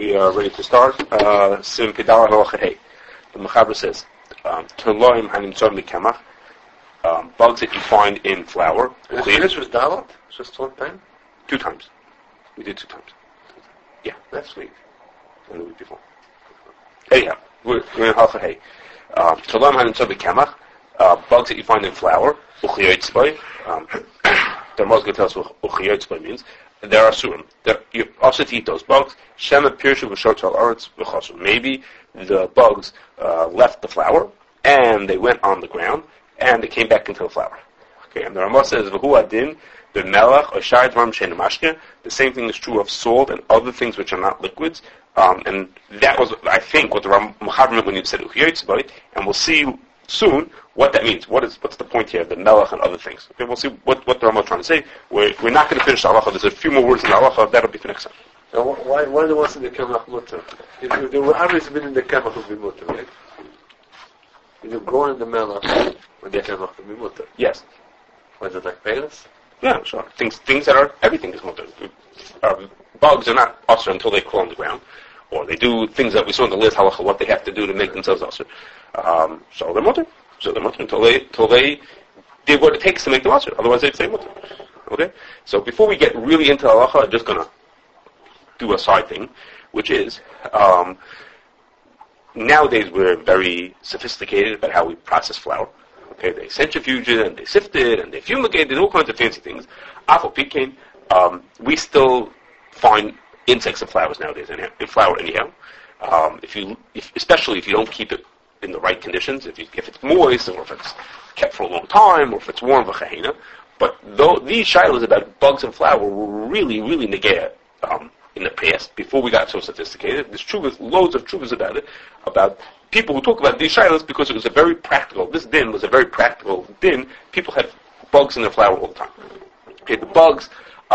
We are ready to start. Sim Pidar Halacha. The Mechaber says, "Toloim hanim tzor mikemach." Bugs that you find in flour. This was dalat? Just one time? 2 times. We did 2 times. Yeah, Last week. and the week before. Anyhow, we're in Halacha Hey. Toloim hanim tzor mikemach. Bugs that you find in flour. Uchiyotzbay. The most going to tell us what uchiyotzbay means. There are surim. You also to eat those bugs. Shema pirshu v'shotel aretz v'chosru. Maybe the bugs left the flour and they went on the ground and they came back into the flour. Okay, and the Ramah says v'hu adin b'melach or shar dvarim she'ein mashke. The same thing is true of salt and other things which are not liquids. And that was, I think, what the Mechaber meant when he said uchiyotzbay. And we'll see soon what that means. What's the point here? The melech and other things. Okay, we'll see what the Ramah is trying to say. We're not going to finish the halacha. There's a few more words in the halacha. That'll be for next time. Now, why there wasn't the kemach mutter? If there were always been in the kemach would be mutter, right? If you go in the melech, when the kemach would be mutter. Yes. Was it like pears? Yeah, sure. Things that are, everything is mutter. Bugs are not usher until they crawl on the ground. Or they do things that we saw in the list halacha, what they have to do to make themselves usher. So they're mutter. So they're mutter until they did what it takes to make them usher. Otherwise they'd say mutter. Okay? So before we get really into halacha, I'm just going to do a side thing, which is, nowadays we're very sophisticated about how we process flour. Okay? They centrifuge it, and they sift it, and they fumigate it, all kinds of fancy things. Afal Pikein, we still find insects in flowers nowadays, in flour anyhow. Especially if you don't keep it in the right conditions, if it's moist, or if it's kept for a long time, or if it's warm, v'chahina. But these shilas about bugs and flour were really, really negaya in the past, before we got so sophisticated. There's loads of truths about it, about people who talk about these shilas because it was this din was a very practical din. People had bugs in their flour all the time. Okay, the bugs,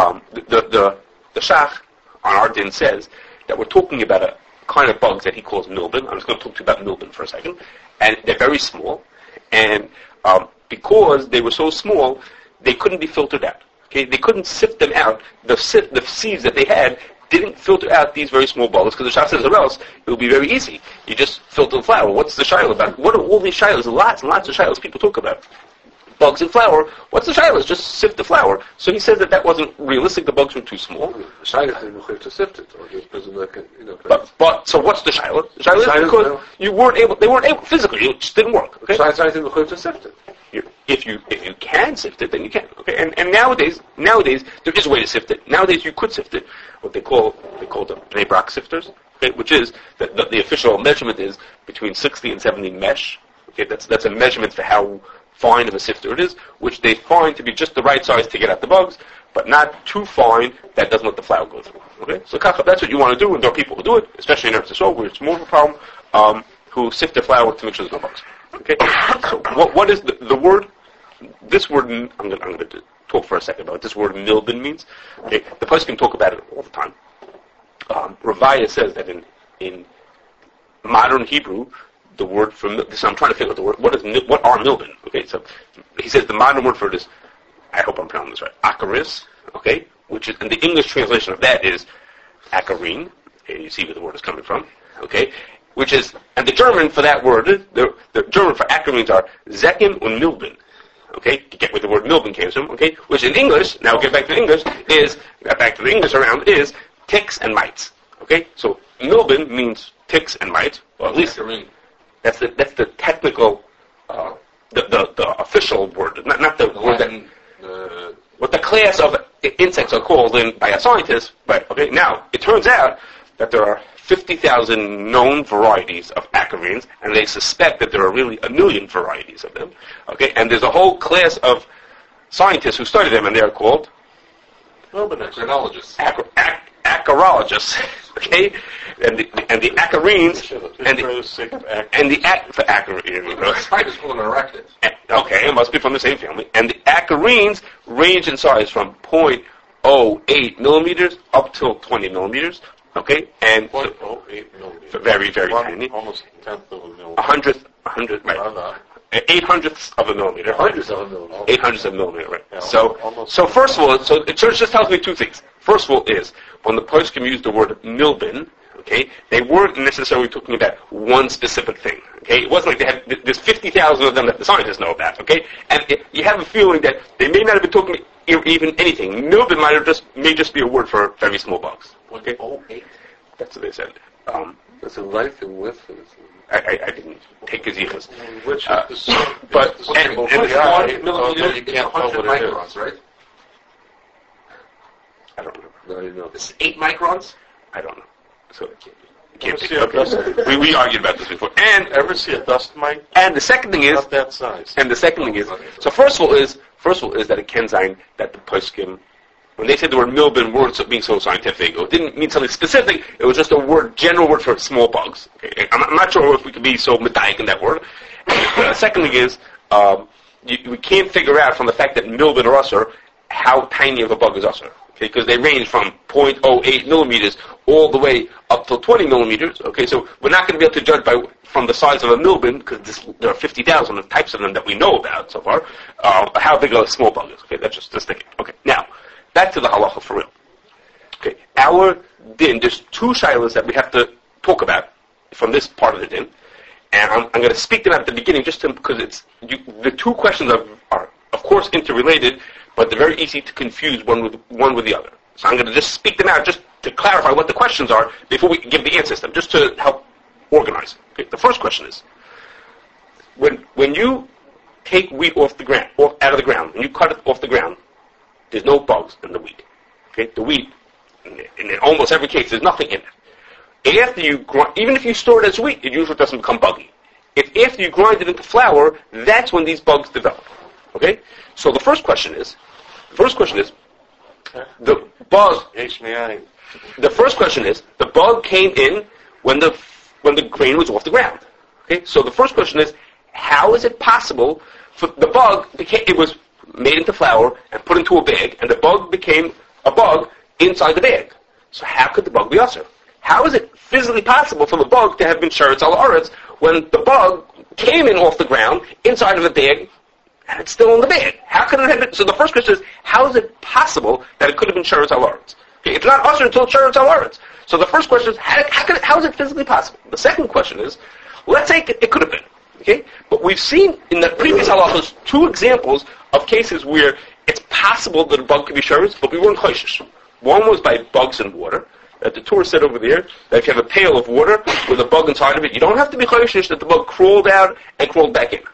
the shach on our din says that we're talking about a kind of bugs that he calls milben. I'm just going to talk to you about milben for a second. And they're very small. And because they were so small, they couldn't be filtered out. Okay, they couldn't sift them out. The seeds that they had didn't filter out these very small bugs, because the shach says, or else it will be very easy. You just filter the flour. What's the shilah about? What are all these shilas? Lots and lots of shilas people talk about. Bugs in flour. What's the shilas? Just sift the flour. So he says that wasn't realistic. The bugs were too small. The shilah didn't have to sift it, or just But so what's the shilah? The shilah is because they weren't able physically. It just didn't work. Okay. Shilah didn't have to sift it. If you can sift it, then you can. Okay. And nowadays there is a way to sift it. Nowadays you could sift it. What they call the Bnei Brak sifters. Okay, which is the official measurement is between 60 and 70 mesh. Okay, that's a measurement for how fine of a sifter it is, which they find to be just the right size to get at the bugs, but not too fine that doesn't let the flour go through. Okay, so that's what you want to do, and there are people who do it, especially in Eretz Yisrael, where it's more of a problem, who sift their flour to make sure there's no bugs. Okay, so what is the word? This word, I'm going to talk for a second about what this word milben means. Okay, the person can talk about it all the time. Ravaya says that in modern Hebrew, the word for so I'm trying to figure out the word. What are milben? Okay, so he says the modern word for it is, I hope I'm pronouncing this right, akaris. Okay, which is, and the English translation of that is acarine. Okay, you see where the word is coming from. Okay, which is, and the German for that word, the German for acarines are zekim und milben. Okay, to get where the word milben came from. Okay, which in English, now get back to English, is ticks and mites. Okay, so milben means ticks and mites, or at least that's the technical, the official word, not the word that what the class of insects are called by a scientist. But okay, now it turns out that there are 50,000 known varieties of acarines, and they suspect that there are really 1 million varieties of them. Okay, and there's a whole class of scientists who study them, and they're called acarologists. Acarologists. Okay, and the acarines and the acarines. I just call them arachnids. Okay, it must be from the same family. And the acarines range in size from 0.08 millimeters up till 20 millimeters. Okay, and 0.08 millimeters. Very, very tiny. Almost 1/10 of a millimeter. 100, right. 800ths of a millimeter. 800ths of a millimeter. 800ths of a millimeter, right. Yeah, so first of all, it just tells me 2 things. First of all is, when the poskim use the word milben, Okay, they weren't necessarily talking about one specific thing. Okay, it wasn't like there's 50,000 of them that the scientists know about. Okay, and you have a feeling that they may not have been talking even anything. Milben may just be a word for very small bugs. Okay, 8. that's what they said. That's a length and width. I didn't take his yichus. Which But and millimeters, you can't tell what it is. Right? I don't remember. No, you know. This is 8 microns? I don't know. So I can't think. Okay. We argued about this before. And Ever see a dust mite? And the second thing is, Not that size. and the second thing is, so first of all is that it Kenzain that the poskim, when they said the word milben, words being so scientific, it didn't mean something specific. It was just a word, general word for small bugs. Okay? I'm not sure if we can be so medaic in that word. And the second thing is, we can't figure out from the fact that milben or usher how tiny of a bug is usher. Okay, because they range from 0.08 millimeters all the way up to 20 millimeters. Okay, so we're not going to be able to judge from the size of a milben, because there are 50,000 types of them that we know about so far, how big a small bug is. Okay, that's just thinking. Okay, now, back to the halacha for real. Okay, our din, there's 2 shilas that we have to talk about from this part of the din, and I'm going to speak to them at the beginning just because the 2 questions are of course interrelated, but they're very easy to confuse one with the other. So I'm going to just speak them out just to clarify what the questions are before we give the answers to them, just to help organize. Okay, the first question is, when you take wheat off the ground, or out of the ground, and you cut it off the ground, there's no bugs in the wheat. Okay, the wheat, in almost every case, there's nothing in it. After you even if you store it as wheat, it usually doesn't become buggy. If after you grind it into flour, that's when these bugs develop. Okay, so the first question is, the bug. The first question is, the bug came in when the grain was off the ground. Okay, so the first question is, how is it possible for the bug it was made into flour and put into a bag, and the bug became a bug inside the bag? So how could the bug be usher? How is it physically possible for the bug to have been sheretz al aretz when the bug came in off the ground inside of the bag and it's still in the bag? How could it have been? So the first question is, how is it possible that it could have been sheretz al aretz? Okay, it's not usher until it's sheretz al aretz. So the first question is, how is it physically possible? The second question is, let's say it could have been. Okay, but we've seen in the previous halachos 2 examples of cases where it's possible that a bug could be sheretz, but we weren't choishish. One was by bugs in water. The Torah said over there that if you have a pail of water with a bug inside of it, you don't have to be choishish that the bug crawled out and crawled back in.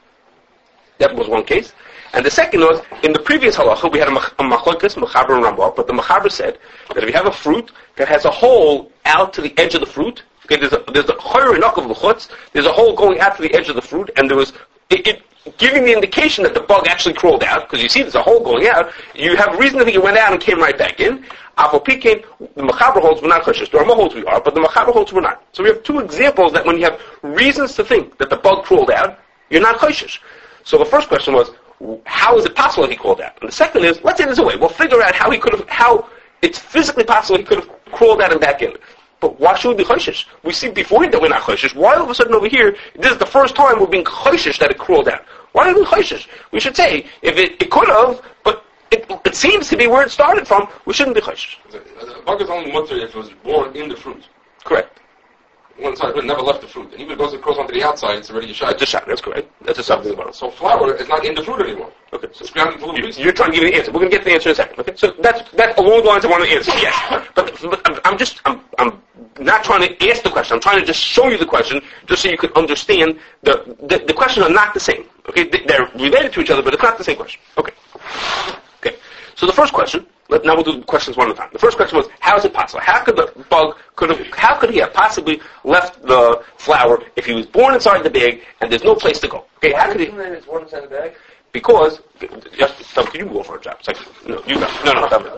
That was one case. And the second was, in the previous halacha, we had a machlokes, Mechaber and Rambam, but the Mechaber said that if you have a fruit that has a hole out to the edge of the fruit, okay, there's a chayre knock of the chutz, there's a hole going out to the edge of the fruit, and there was, it giving the indication that the bug actually crawled out, because you see there's a hole going out, you have reason to think it went out and came right back in. Avopikein, the Mechaber holds we're not choshesh. The Rambam holds we are, but the Mechaber holds we're not. So we have 2 examples that when you have reasons to think that the bug crawled out, you're not choshesh. So the first question was, how is it possible that he crawled out? And the second is, let's say there's a way. We'll figure out how it's physically possible he could have crawled out and back in. But why should we be choshesh? We see before that we're not choshesh. Why all of a sudden over here, this is the first time we're being choshesh that it crawled out? Why are we choshesh? We should say, if it could have, but it seems to be where it started from, we shouldn't be choshesh. The bug is only mutter if it was born in the fruit. Correct. One side, but it never left the fruit. And even if it goes onto the outside, it's already a shot. That's a shot, that's correct. That's a something about it. So flour is not in the fruit anymore. Okay. So it's ground into little pieces. You're trying to give me the answer. We're going to get to the answer in a second. Okay. So that's along the lines of one of the answers, yes. But I'm not trying to ask the question. I'm trying to just show you the question, just so you can understand the questions are not the same. Okay. They're related to each other, but it's not the same question. Okay. Okay. So the first question, now we'll do the questions one at a time. The first question was, how is it possible? How could the bug, how could he have possibly left the flour if he was born inside the bag and there's no place to go? Okay, how could he? Why is born inside the bag? Because, can you go for a job? It's like, no, you go. No.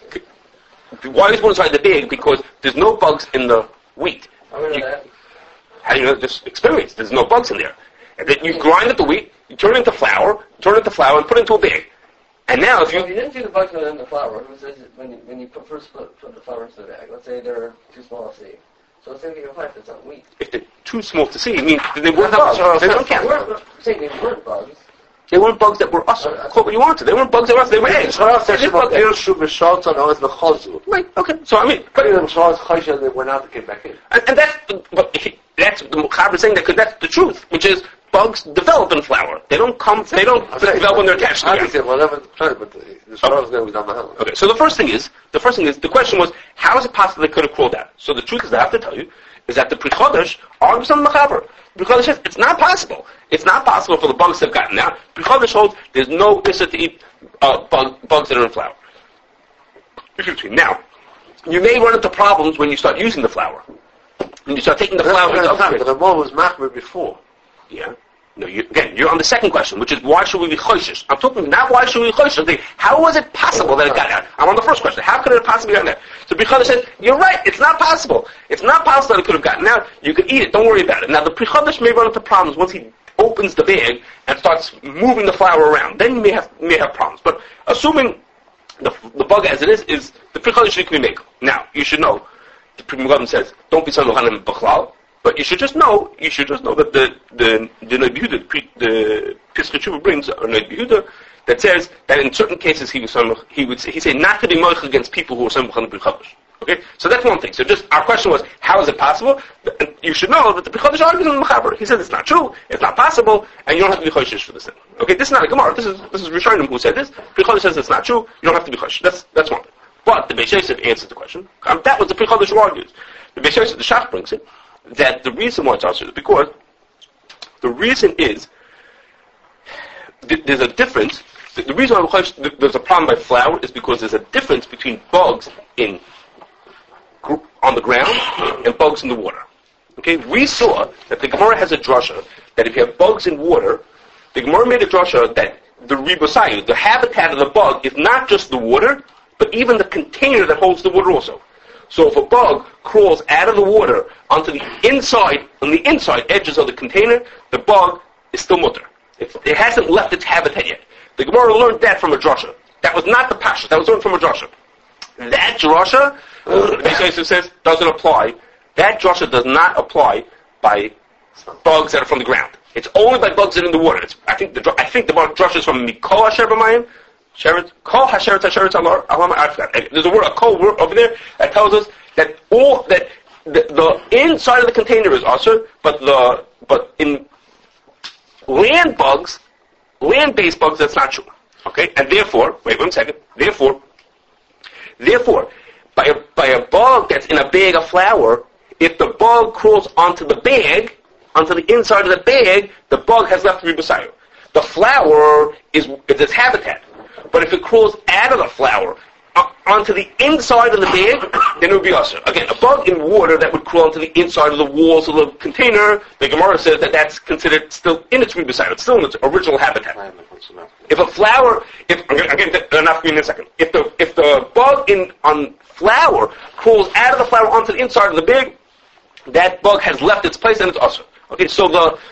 Why is born inside the bag? Because there's no bugs in the wheat. How do you know that? How do you know? Just experience. There's no bugs in there. And then you grind up the wheat, you turn it into flour, and put it into a bag. And now, if you didn't see the bugs in the flour, when you first put the flour into the bag, let's say they're too small to see. So let's say they can find it's not wheat. If they're too small to see, I mean, they weren't bugs. They don't count. Saying they weren't bugs. They weren't bugs that were us. Call what you wanted. They weren't bugs that were us. They were eggs. Right. Okay. So I mean, They went out and came back in. and that's the Mechaber saying that because that's the truth, which is bugs develop in flour. They don't develop when they're attached together. Okay, so the first thing is, the question was, how is it possible they could have crawled out? So the truth is, I have to tell you, is that the Pri Chodesh argues on the Mechaber. Pri Chodesh says, it's not possible. It's not possible for the bugs to have gotten out. Pri Chodesh holds, there's no issue to eat bugs that are in flour. Now, you may run into problems when you start using the flour. When you start taking the flour... The Ramah was machmir before. Yeah. No, you're on the second question, which is why should we be choishish? I'm talking not why should we be choishish. How was it possible that it got out? I'm on the first question. How could it possibly get out? So Pri said, you're right, it's not possible. It's not possible that it could have gotten out. You could eat it, don't worry about it. Now the Pri may run into problems once he opens the bag and starts moving the flour around. Then you may have problems. But assuming the bug as it is the Pri can be made. Now, you should know, the Pri Megadim says, don't be Sanochanim B'chlal. But you should just know that the Noid Yehuda, the Pischei Teshuva brings, or Noid Yehuda, that says that in certain cases he would say not to be moich against people who are samach on the Pri Chodesh. Okay, so that's one thing. So just our question was, how is it possible? And you should know that the Pri Chodesh argues on the Mechaber. He says it's not true, it's not possible, and you don't have to be choishish for this thing. Okay, this is not a Gemara. This is Rishonim who said this. Pri Chodesh says it's not true. You don't have to be choishish. That's one thing. But the Beis Yosef answers the question. That was the Pri Chodesh who argues. The Beis Yosef, the Shach brings it. That the reason why it's also is because the reason is there's a difference. The reason why there's a problem by flour is because there's a difference between bugs on the ground and bugs in the water. Okay, we saw that the Gemara has a drasha that if you have bugs in water, the Gemara made a drasha that the ribosayu, the habitat of the bug, is not just the water, but even the container that holds the water also. So if a bug crawls out of the water onto the inside, on the inside edges of the container, the bug is still mutter. It hasn't left its habitat yet. The Gemara learned that from a drasha. That was not the pasha. That was learned from a drasha. That drasha, the Beis Yosef says, doesn't apply. That drasha does not apply by bugs that are from the ground. It's only by bugs that are in the water. I think the drasha is from Mikol Asher B'mayim. Kol Hasheret Hasheretz Alama. I forgot. There's a kol word over there that tells us that the inside of the container is usher, but in land-based bugs, that's not true. Okay, and therefore, wait 1 second. Therefore, by a bug that's in a bag of flour, if the bug crawls onto the bag, onto the inside of the bag, the bug has left ribosayu. The flour is its habitat. But if it crawls out of the flour onto the inside of the bag, then it would be usher. Again, a bug in water that would crawl onto the inside of the walls of the container, the Gemara says that that's considered still in its ribosayu. It's still in its original habitat. If a flour, enough in a second. If the bug on flour crawls out of the flour onto the inside of the bag, that bug has left its place and it's usher. Okay, so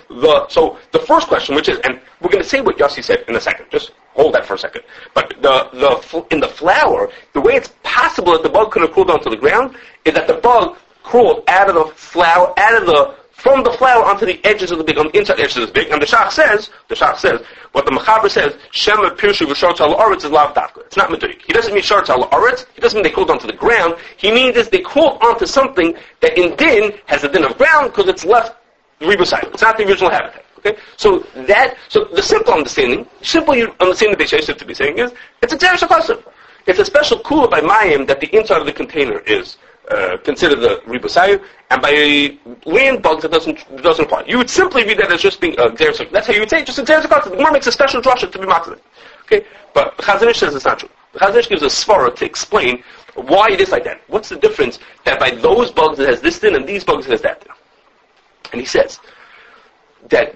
the first question, which is, and we're going to say what Yossi said in a second. Just hold that for a second. But in the flour, the way it's possible that the bug could have crawled onto the ground is that the bug crawled out of the flour, from the flour onto the edges of the big, on the inside edges of the big. And the Shach says, what the Mechaber says, Shema Pirshu V'Shartz Al Aretz is Lav Dafka. It's not Medurik. He doesn't mean Shartz Al Aretz. He doesn't mean they crawled onto the ground. He means they crawled onto something that in din has a din of ground because it's left the ribosayu. It's not the original habitat. Okay? So the simple understanding the Beis Yosef to be saying is, it's a Xeris HaKosav. It's a special kula by Mayim that the inside of the container is considered the ribosayu, and by land bugs it doesn't apply. You would simply read that as just being a Xeris HaKosav. That's how you would say it, just a Xeris HaKosav. The Gemara makes a special drasha to be matzah. Okay? But the Chazon Ish says it's not true. The Chazon Ish gives a svara to explain why it is like that. What's the difference that by those bugs it has this din and these bugs it has that din? And he says that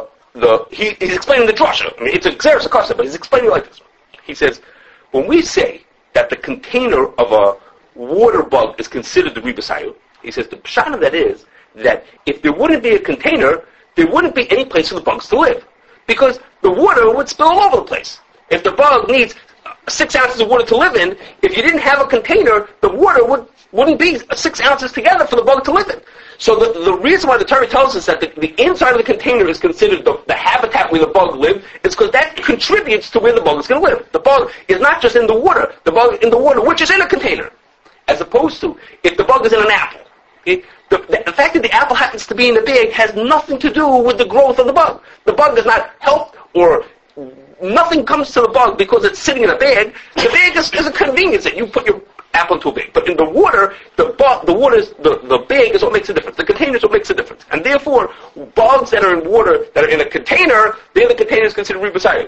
he's explaining the drasha. I mean, it's a Xeris HaKosav, but he's explaining it like this. He says, when we say that the container of a water bug is considered the ribosayu, he says the pshat of that is that if there wouldn't be a container, there wouldn't be any place for the bugs to live. Because the water would spill all over the place. If the bug needs 6 ounces of water to live in, if you didn't have a container, the water wouldn't be 6 ounces together for the bug to live in. So the reason why the Torah tells us that the inside of the container is considered the habitat where the bug lives is because that contributes to where the bug is going to live. The bug is not just in the water. The bug in the water, which is in a container. As opposed to, if the bug is in an apple. The fact that the apple happens to be in the bag has nothing to do with the growth of the bug. The bug does not help or nothing comes to the bug because it's sitting in a bag. The bag is a convenience that you put your apple into a bag. But in the water, the bag is what makes a difference. The container is what makes a difference. And therefore, bugs that are in water, that are in a container, then the container is considered rebus.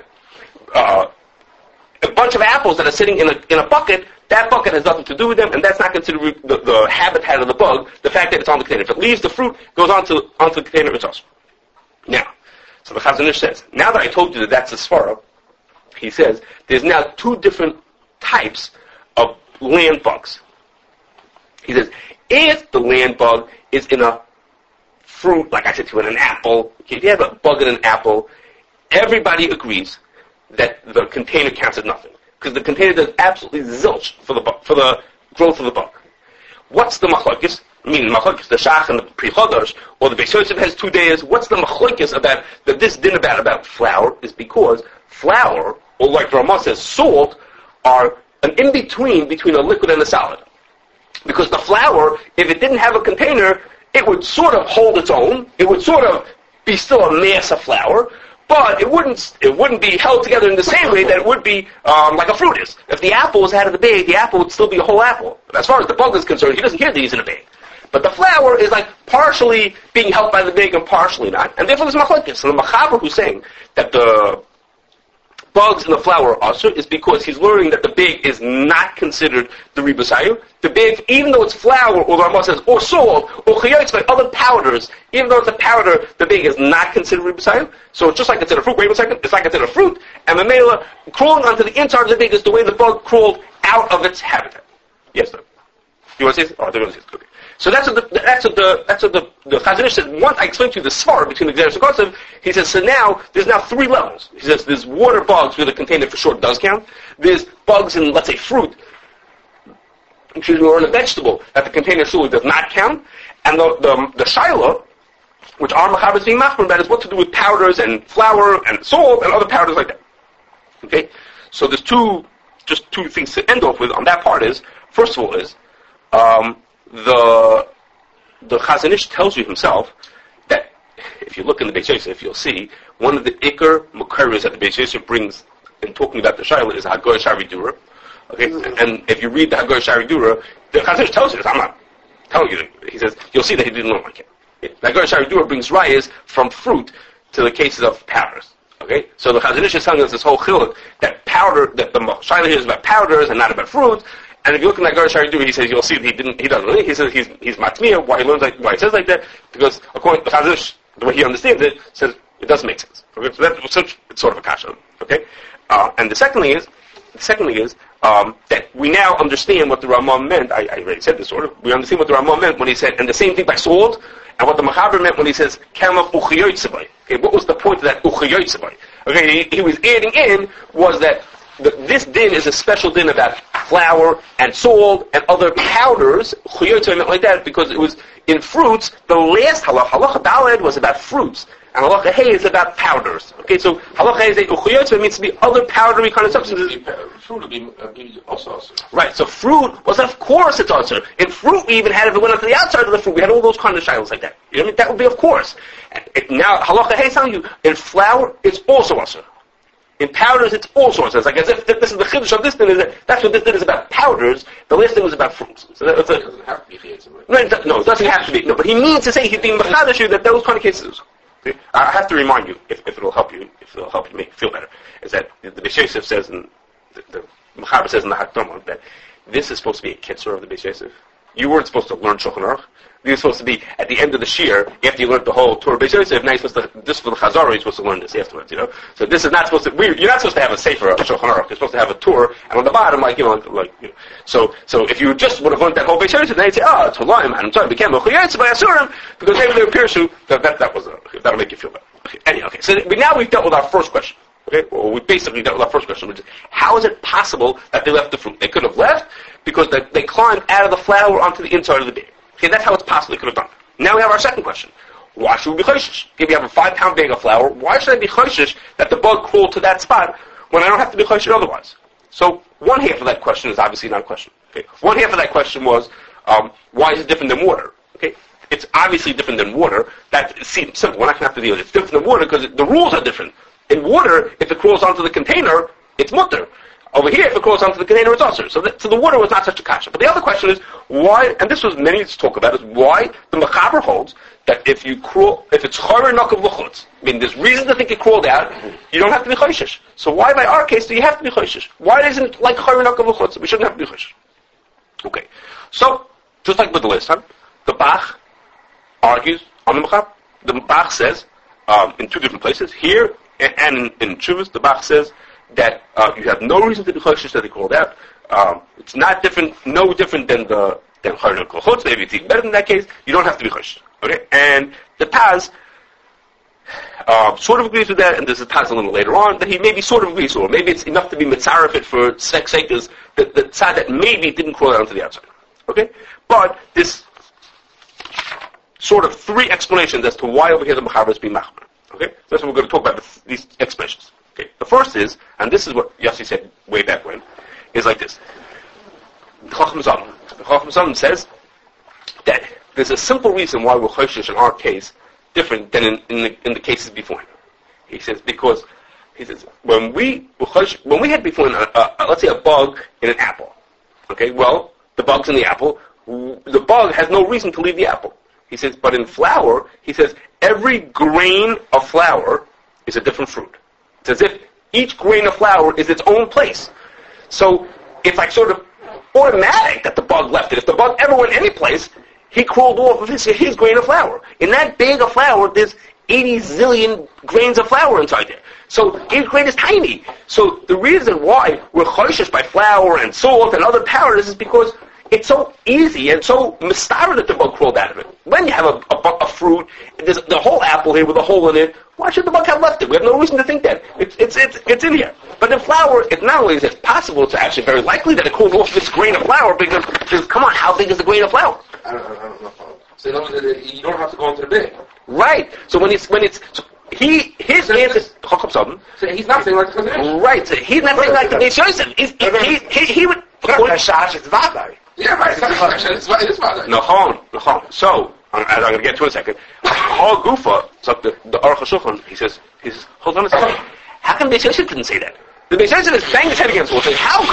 A bunch of apples that are sitting in a bucket, that bucket has nothing to do with them, and that's not considered the habitat of the bug, the fact that it's on the container. If it leaves the fruit, goes onto the container, it's also. Now, so the Chazon Ish says, now that I told you that that's a svara, he says, there's now two different types of land bugs. He says, if the land bug is in a fruit, like I said to you, in an apple, if you have a bug in an apple, everybody agrees that the container counts as nothing. Because the container does absolutely zilch for the growth of the bug. What's the machlokes? I mean, machlokes, the shach and the pri chodesh, or the Beis Yosef has 2 days. What's the machlokes about that this din about flour is because flour, or like Ramah says, salt, are an in-between between a liquid and a solid. Because the flour, if it didn't have a container, it would sort of hold its own. It would sort of be still a mass of flour, but it wouldn't be held together in the same way that it would be like a fruit is. If the apple was out of the bag, the apple would still be a whole apple. But as far as the bug is concerned, he doesn't care that he's in a bag. But the flour is like partially being held by the bag and partially not. And therefore there's machlokes. And the Machaber who's saying that the bugs in the flour are usher is because he's learning that the bag is not considered the ribusayu. The bag, even though it's flour, or the Ramah says, or salt, or chayotz, like other powders, even though it's a powder, the bag is not considered ribusayu. So it's just like it's in a fruit. Wait a second, it's like it's in a fruit, and the mela crawling onto the inside of the bag is the way the bug crawled out of its habitat. Yes, sir. You want to say this? Oh, they're going to say this. Okay. So that's what the Chazon Ish said. Once I explained to you the svara between the Gzeres and Kosev, he says, so now, there's now 3 levels. He says, there's water bugs where the container for sure does count. There's bugs in, let's say, fruit, or in a vegetable, that the container surely does not count. And the shaila, which our Machaber is being machmer, that is what to do with powders and flour and salt and other powders like that. Okay? So there's just two things to end off with on that part is, first of all is, the Chazon Ish tells you himself that if you look in the Beis Yosef, you'll see one of the Iker Mukaris that the Beis Yosef brings in talking about the Shaila is Hagoy Shari Dura. Okay, and if you read the Hagoy Shari Dura, the Chazon Ish tells you this. I'm not telling you. He says you'll see that he didn't learn like it. The Hagoy Shari Dura brings rayas from fruit to the cases of powders. Okay, so the Chazon Ish is telling us this whole chiluk that powder, that the Shaila here is about powders and not about fruit. And if you look in that Hagoy Shari Dura, he says you'll see that he doesn't really. He says he's matmiya. Why he learns like why he says like that? Because according to the Chazon Ish, the way he understands it, says it doesn't make sense. Okay, so that's it's sort of a kasha. Okay, and the secondly is that we now understand what the Ramah meant. I already said this sort of. We understand what the Ramah meant when he said, and the same thing by salt, and what the Machaber meant when he says kamav uchayotzebay. Okay, what was the point of that uchayotzebay? Okay, he was adding in was that this din is a special din about flour and salt and other powders. Uchayotzebay meant like that because it was in fruits. The last halacha daled was about fruits. And halacha hey is about powders. Okay, so halacha hey is uchayotzebay means to be other powdery kind of substances. Fruit would be also. Right, so fruit was, of course, it's also. In fruit, we even had, if it went up to the outside of the fruit, we had all those kind of shilos like that. You know what I mean? That would be, of course. Now, halacha hey is telling you, in flour, it's also also. In powders, it's also also. It's like as if this is the chiddush of this thing, that's what this thing is about powders, the last thing was about fruits. So it doesn't have to be chiddush. No, it doesn't have to be. No, but he means to say, he's being machadash you that those kind of cases. Okay? I have to remind you, if it'll help you, make you feel better, is that the Beis Yosef says, and the Machaber says in the Hakdama that this is supposed to be a kitzur of the Beis Yosef. You weren't supposed to learn Shulchan Aruch. You were supposed to be at the end of the shir after you learned the whole Torah Beis Yosef. Now you're supposed to this for the Chazara. You're supposed to learn this afterwards. You know, so this is not supposed to. You're not supposed to have a sefer of Shulchan Aruch. You're supposed to have a tour, and on the bottom, So if you just would have learned that whole Beis Yosef, then you'd say, it's Holaim, and I'm sorry, became a Chayetz by Asurim because maybe they were Pirshu. That'll make you feel better. Okay. Anyway, okay. So now we've dealt with our first question. Okay, well, we basically dealt with our first question, which is, how is it possible that they left the fruit? They could have left because they climbed out of the flour onto the inside of the bag. Okay, that's how it's possible they could have done it. Now we have our second question. Why should we be choishish? If you have a 5-pound bag of flour, why should I be choishish that the bug crawled to that spot when I don't have to be choishish otherwise? So one half of that question is obviously not a question. Okay? One half of that question was, why is it different than water? Okay? It's obviously different than water. That seems simple. We're not going to have to deal with it. It's different than water because the rules are different. In water, if it crawls onto the container, it's mutter. Over here, if it crawls onto the container, it's usher. So the water was not such a kasha. But the other question is, why, and this was many to talk about, is why the Mechaber holds that if it's chorer nakav l'chutz, I mean, there's reason to think it crawled out, you don't have to be choishish. So why, by our case, do you have to be choishish? Why isn't it like chorer nakav l'chutz? We shouldn't have to be choishish. Okay. So, just like with the last time, the Bach argues on the Mechaber. The Bach says, in two different places, here and in Chuvas, the Bach says that you have no reason to be choishish that they called out. It's not different, no different than chorer nakav l'chutz. Maybe it's even better than that case. You don't have to be choishish. Okay, and the Taz sort of agrees with that, and there's a Taz a little later on that he maybe sort of agrees, or maybe it's enough to be mitzaref it for sekas, the tzad that maybe it didn't crawl out onto the outside. Okay, but this sort of three explanations as to why over here the Mechaber is being machmer. Okay, so that's what we're going to talk about, these explanations. Okay, the first is, and this is what Yossi said way back when, is like this. The Chacham Zalman says that there's a simple reason why we're choishish in our case different than in the cases before. He says because when we had before let's say a bug in an apple. Okay, well the bug's in the apple. The bug has no reason to leave the apple. He says, but in flour, he says every grain of flour is a different fruit. It's as if each grain of flour is its own place. So it's like sort of automatic that the bug left it. If the bug ever went any place, he crawled off of his grain of flour. In that bag of flour, there's 80 zillion grains of flour inside there. So each grain is tiny. So the reason why we're choishish by flour and salt and other powders is because it's so easy and so mistaber that the bug crawled out of it. When you have a fruit, there's the whole apple here with a hole in it, why should the bug have left it? We have no reason to think that. It's in here. But in flour, it not only is it possible, it's actually very likely that it crawled off this grain of flour because come on, how big is the grain of flour? I don't know. So you don't have to go into the bag. Right. So his answer. So he's not saying like the Chazon. Right. So he's not saying like the Beis Yosef. He would. Yeah, right. It's fine. No. So as I'm going to get to in a second, Hal Gufa, so the Aruch HaShulchan, he says, hold on a second. How come Beis Yosef didn't say that? The Beis Yosef is banging his head against the wall, saying, how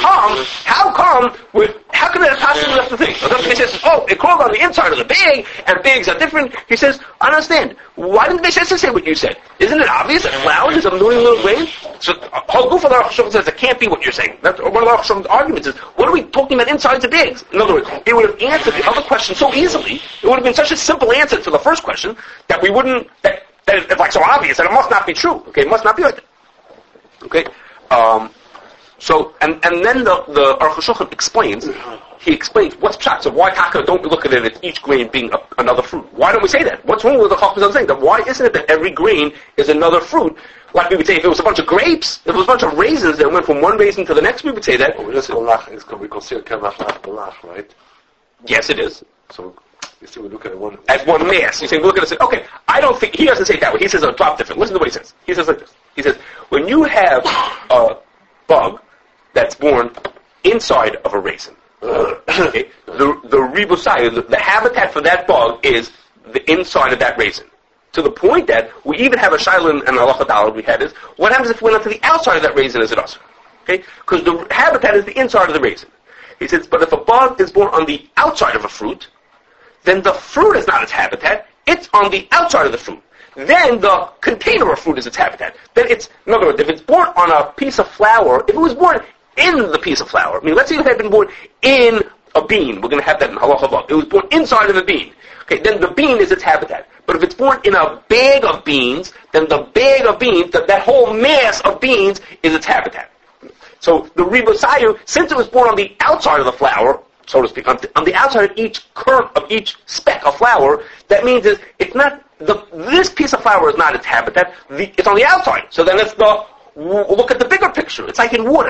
can that possibly left the thing? The Beis Yosef says, it crawled on the inside of the bag, and bags are different. He says, I don't understand. Why didn't the Beis Yosef say what you said? Isn't it obvious that flour is a million little grains? So, whole goof of the Aruch HaShulchan says, it can't be what you're saying. That's one of the Aruch HaShulchan's arguments is, what are we talking about insides of bags? In other words, it would have answered the other question so easily, it would have been such a simple answer to the first question, that we wouldn't, that it's like so obvious, that it must not be true. Okay, it must not be like that. Okay? So, and then the Aruch HaShulchan explains what's pshat. So why taka don't we look at it as each grain being another fruit? Why don't we say that? What's wrong with the Chacham saying that? Why isn't it that every grain is another fruit? Like we would say if it was a bunch of grapes, if it was a bunch of raisins that went from one raisin to the next, we would say that. It's we consider kamach lach, right? Yes, it is. So you see, we look at it as one mass. You say, we look at it and say, okay, I don't think, he doesn't say it that way. He says a drop different. Listen to what he says. He says like this. He says, when you have a bug that's born inside of a raisin, okay, the ribosai, the habitat for that bug is the inside of that raisin. To the point that we even have a shaila and halacha daled we had is, what happens if it went onto the outside of that raisin as it also? Okay? Because the habitat is the inside of the raisin. He says, but if a bug is born on the outside of a fruit, then the fruit is not its habitat, it's on the outside of the fruit. Then the container of fruit is its habitat. Then it's, in other words, if it's born on a piece of flour, if it was born in the piece of flour, I mean, let's say it had been born in a bean, we're going to have that in halacha vav. It was born inside of a bean. Okay, then the bean is its habitat. But if it's born in a bag of beans, then the bag of beans, that whole mass of beans is its habitat. So the ribosayu, since it was born on the outside of the flour, so to speak, on the outside of each kernel, of each speck of flour, that means it's not, this piece of flour is not its habitat, it's on the outside. So then look at the bigger picture. It's like in water.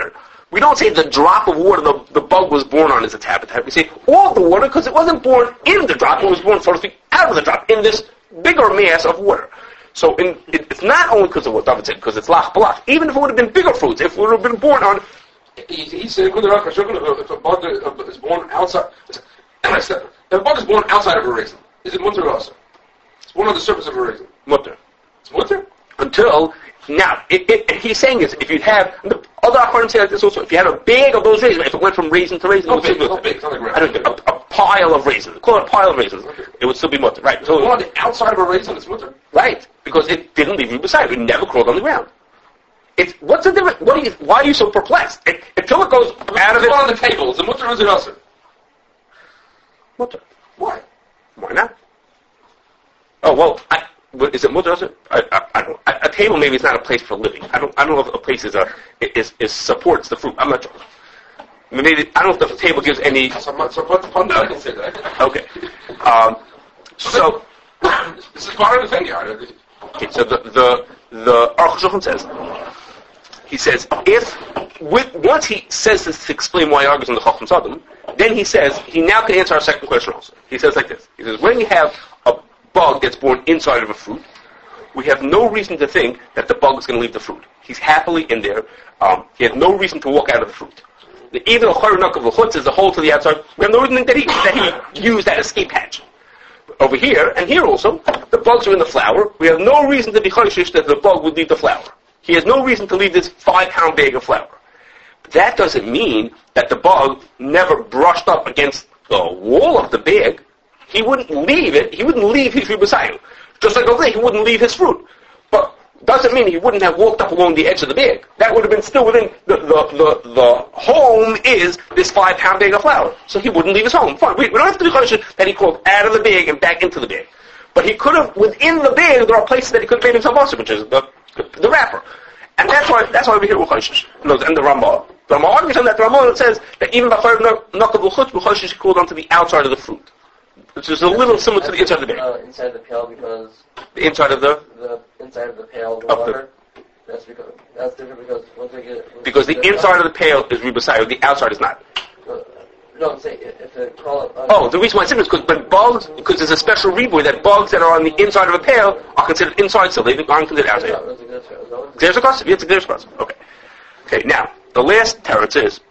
We don't say the drop of water the bug was born on is its habitat. We say all of the water because it wasn't born in the drop, it was born, so to speak, out of the drop, in this bigger mass of water. So it's not only because of what David said, because it's lach balach. Even if it would have been bigger fruits, if it would have been born on... He said, if a bug is born outside... If a bug is born outside of a raisin, is it mutter or also? It's born on the surface of a raisin. Mutter. It's mutter? Until... Now, he's saying is, if you have... The other Acharonim say like this also. If you had a bag of those raisins, if it went from raisin to raisin... It's not big. It's not like a pile of raisins. Call it a pile of raisins. Okay. It would still be mutter. Right. So on the outside of a raisin, it's mutter? Right. Because it didn't leave you beside. It never crawled on the ground. What's the difference? Why are you so perplexed? Until it goes out of it... on the table. Is it mutter or is it also? Mutter. Why? Why not? Oh, well, is it mutter? I don't. A table maybe is not a place for living. I don't know if a place is supports the fruit. I'm not sure. Maybe I don't know if the table gives any. So put the pun I can say that. Okay. So this is part of the thing here. Okay. So the Aruch HaShulchan says. He says once he says this to explain why he argues on the Chacham Sodom, then he says he now can answer our second question also. He says like this. He says when you have a bug that's born inside of a fruit, we have no reason to think that the bug is going to leave the fruit. He's happily in there. He has no reason to walk out of the fruit. Even a chayrunuk of the chutz is a hole to the outside. We have no reason that he used that escape hatch. Over here, and here also, the bugs are in the flour. We have no reason to be chayshish that the bug would leave the flour. He has no reason to leave this 5-pound bag of flour. But that doesn't mean that the bug never brushed up against the wall of the bag. He wouldn't leave it. He wouldn't leave his fruit beside him. Just like over there, he wouldn't leave his fruit. But doesn't mean he wouldn't have walked up along the edge of the bag. That would have been still within the home is this 5-pound bag of flour. So he wouldn't leave his home. Fine. We don't have to be conscious that he crawled out of the bag and back into the bag. But he could have, within the bag, there are places that he could have made himself also, which is the wrapper. And that's why we're here with Choshish. And the Ramah. The Ramah argues on that. The Ramah says that even by Nakav L'chutz, Choshish crawled onto the outside of the fruit. Which is a little similar to the inside of the bag. Inside the pail because... The inside of the inside of the pail, the water. That's different because once they get... Because the inside of the pail is ribosai, the outside is not. No, I'm saying if they call it... the reason why it's different is because there's a special riboy that bugs that are on the inside of a pail are considered inside, so they aren't considered outside. There's a question. It's a clear question. Okay. Okay, now, the last teretz is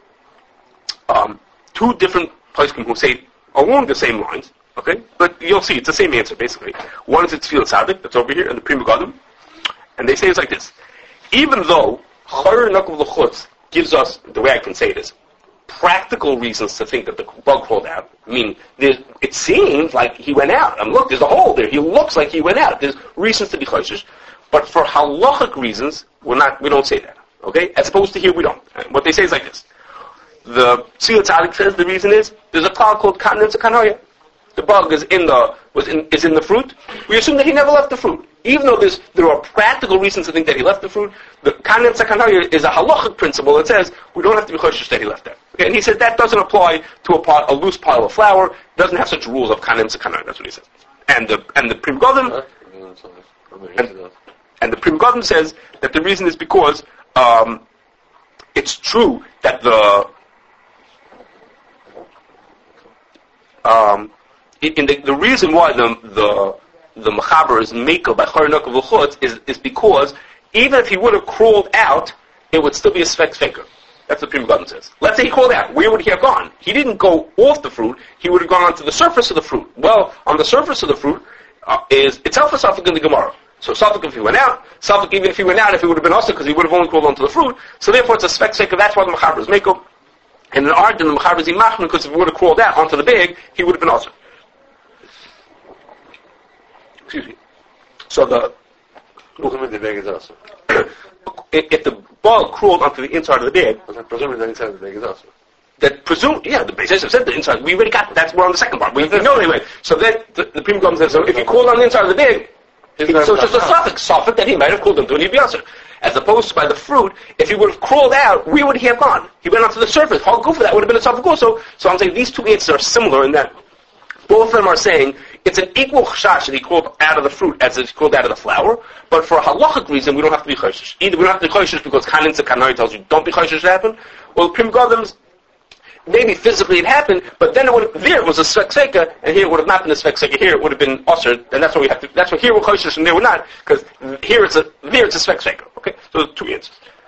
two different poskim who say along the same lines. Okay, but you'll see it's the same answer basically. One is it's Tefillah Tzaddik that's over here, and the Pri Megadim, and they say it's like this: even though Chayr Nakav L'chutz gives us, the way I can say it is, practical reasons to think that the bug crawled out. I mean, it seems like he went out. And look, there's a hole there. He looks like he went out. There's reasons to be chayshish, but for halachic reasons, we don't say that. Okay, as opposed to here, we don't. What they say is like this: the Tefillah Tzaddik says the reason is there's a cloud called Katan Tzakanoya. The bug is in the fruit. We assume that he never left the fruit, even though there are practical reasons to think that he left the fruit. The Katan Tzakanoya is a halachic principle that says we don't have to be chayshish that he left there. Okay, and he said that doesn't apply to a loose pile of flour. Doesn't have such rules of Katan Tzakanoya. That's what he says. And the Pri Megadim and the Pri Megadim says that the reason is because it's true that the reason why the mechaber is mekel by Chayr Nakav L'chutz is because even if he would have crawled out, it would still be a sfek feker. That's what Pri Megadim says. Let's say he crawled out. Where would he have gone? He didn't go off the fruit. He would have gone onto the surface of the fruit. Well, on the surface of the fruit is itself a suffix in the Gemara. So suffix if he went out, suffix even if he went out, if he would have been also because he would have only crawled onto the fruit. So therefore it's a sfek feker. That's why the mechaber is mekel. And in Arden, the mechaber is imachman because if he would have crawled out onto the bag, he would have been also. Excuse me. So the bag is also. If the bug crawled onto the inside of the bag, presumably the inside of the bag is also. That the basis said the inside. We already got that's we're on the second part. We know anyway. So then the Pri Megadim says, so if he crawled on the inside of the bag, so it's just a suffix that he might have crawled into and he'd be answered. As opposed to by the fruit, if he would have crawled out, where would he have gone? He went onto the surface. How good for that would have been a suffix also. So I'm saying these two answers are similar in that both of them are saying it's an equal chashash that he called out of the fruit as it's called out of the flour. But for a halachic reason, we don't have to be choshesh. Either we don't have to be choshesh because Kanin Kanoi tells you don't be choshesh to happen, or the Pri Megadim, maybe physically it happened, but then there was a svek seika, and here it would have not been a svek seika. Here it would have been ushered, and that's why we have to. That's why here we're choshesh and there we're not, because there it's a svek seika. Okay, so there's two answers.